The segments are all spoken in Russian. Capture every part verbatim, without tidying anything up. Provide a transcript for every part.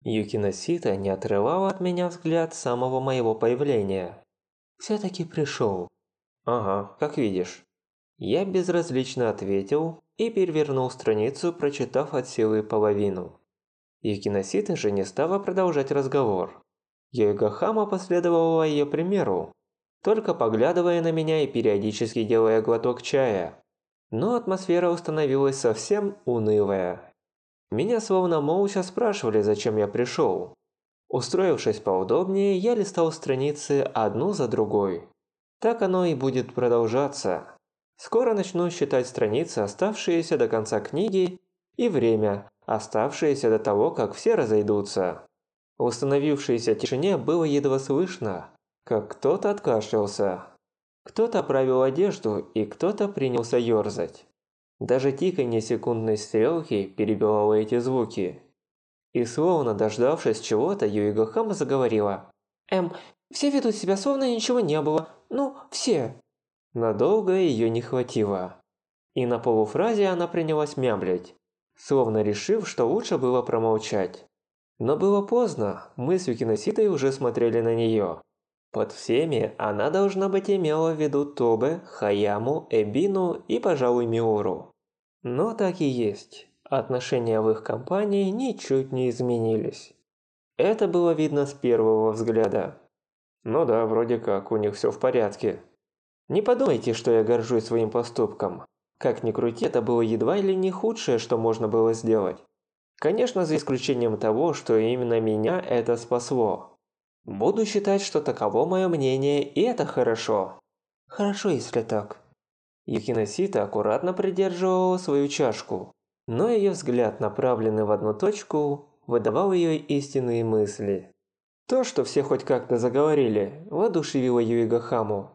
Юкино Сита не отрывала от меня взгляд с самого моего появления. «Все-таки пришел». «Ага, как видишь». Я безразлично ответил и перевернул страницу, прочитав от силы половину. Юкино Сита же не стала продолжать разговор. Юйгахама последовала ее примеру, только поглядывая на меня и периодически делая глоток чая. Но атмосфера установилась совсем унылая. Меня словно молча спрашивали, зачем я пришел. Устроившись поудобнее, я листал страницы одну за другой. Так оно и будет продолжаться. Скоро начну считать страницы, оставшиеся до конца книги, и время, оставшееся до того, как все разойдутся. В установившейся тишине было едва слышно, как кто-то откашлялся. Кто-то оправил одежду и кто-то принялся ёрзать. Даже тиканье секундной стрелки перебивало эти звуки. И словно дождавшись чего-то, Юйгахама заговорила. «Эм, все ведут себя, словно ничего не было. Ну, все». Надолго ее не хватило. И на полуфразе она принялась мямлить, словно решив, что лучше было промолчать. Но было поздно, мы с Юкино Ситой уже смотрели на нее. Под всеми она, должна быть, имела в виду Тобе, Хаяму, Эбину и, пожалуй, Миору. Но так и есть. Отношения в их компании ничуть не изменились. Это было видно с первого взгляда. Ну да, вроде как, у них все в порядке. Не подумайте, что я горжусь своим поступком. Как ни крути, это было едва ли не худшее, что можно было сделать. Конечно, за исключением того, что именно меня это спасло. Буду считать, что таково мое мнение, и это хорошо. Хорошо, если так. Юкино Сита аккуратно придерживала свою чашку, но ее взгляд, направленный в одну точку, выдавал ее истинные мысли. То, что все хоть как-то заговорили, воодушевило Юйгахаму.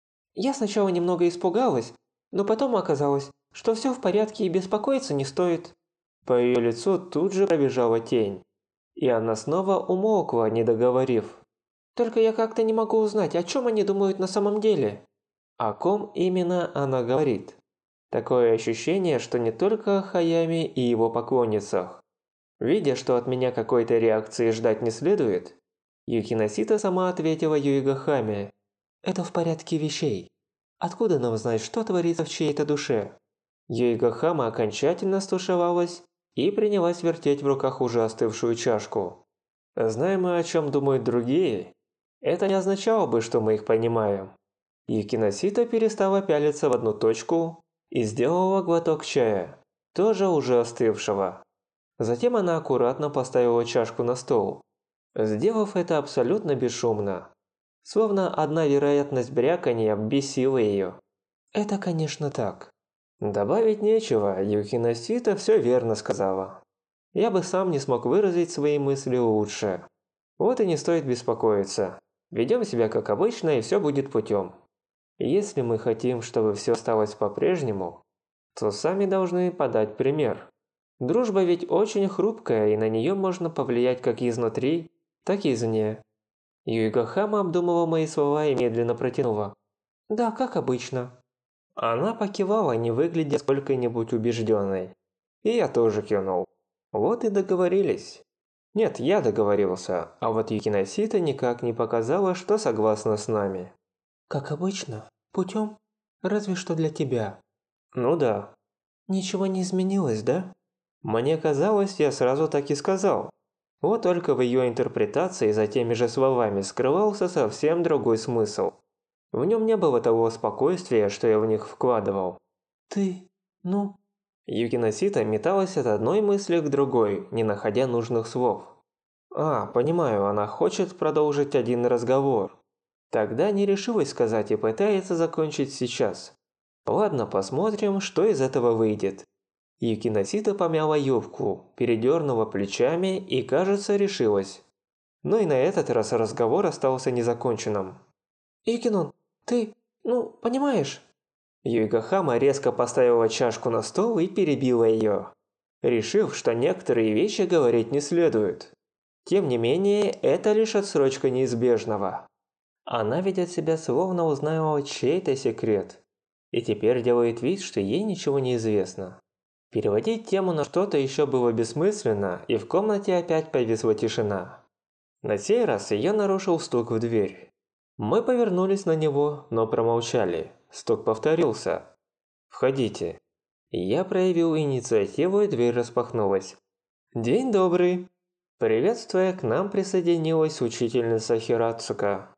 Я сначала немного испугалась, но потом оказалось, что все в порядке и беспокоиться не стоит. По ее лицу тут же пробежала тень, и она снова умолкла, не договорив. Только я как-то не могу узнать, о чем они думают на самом деле. О ком именно она говорит. Такое ощущение, что не только о Хаяме и его поклонницах. Видя, что от меня какой-то реакции ждать не следует, Юкино Сита сама ответила Юйгахаме. Это в порядке вещей. Откуда нам знать, что творится в чьей-то душе? Юйгахама окончательно стушевалась и принялась вертеть в руках уже остывшую чашку. Знаем мы, о чем думают другие, это не означало бы, что мы их понимаем. Юкино Сита перестала пялиться в одну точку и сделала глоток чая, тоже уже остывшего. Затем она аккуратно поставила чашку на стол, сделав это абсолютно бесшумно. Словно одна вероятность бряканья бесила ее. Это, конечно, так. Добавить нечего, Юкино Сита все верно сказала. Я бы сам не смог выразить свои мысли лучше. Вот и не стоит беспокоиться. Ведем себя как обычно, и все будет путем. Если мы хотим, чтобы все осталось по-прежнему, то сами должны подать пример. Дружба ведь очень хрупкая, и на нее можно повлиять как изнутри, так и извне. Юйгахама обдумывала мои слова и медленно протянула. «Да, как обычно». Она покивала, не выглядя сколько-нибудь убежденной. И я тоже кивнул. Вот и договорились. Нет, я договорился, а вот Юкино Сита никак не показала, что согласна с нами. «Как обычно, путем, разве что для тебя». «Ну да». «Ничего не изменилось, да?» Мне казалось, я сразу так и сказал. Вот только в ее интерпретации за теми же словами скрывался совсем другой смысл. В нем не было того спокойствия, что я в них вкладывал. «Ты... ну...» Юкино Сита металась от одной мысли к другой, не находя нужных слов. «А, понимаю, она хочет продолжить один разговор. Тогда не решилась сказать и пытается закончить сейчас. Ладно, посмотрим, что из этого выйдет». Юкино Сита помяла юбку, передернула плечами и, кажется, решилась. Но и на этот раз разговор остался незаконченным. «Юкинон, ты, ну, понимаешь?» Юйгахама резко поставила чашку на стол и перебила ее, решив, что некоторые вещи говорить не следует. Тем не менее, это лишь отсрочка неизбежного. Она ведет себя словно узнала чей-то секрет, и теперь делает вид, что ей ничего не известно. Переводить тему на что-то еще было бессмысленно, и в комнате опять повисла тишина. На сей раз ее нарушил стук в дверь. Мы повернулись на него, но промолчали. Стук повторился. «Входите». Я проявил инициативу, и дверь распахнулась. «День добрый!» Приветствуя, к нам присоединилась учительница Хирацука.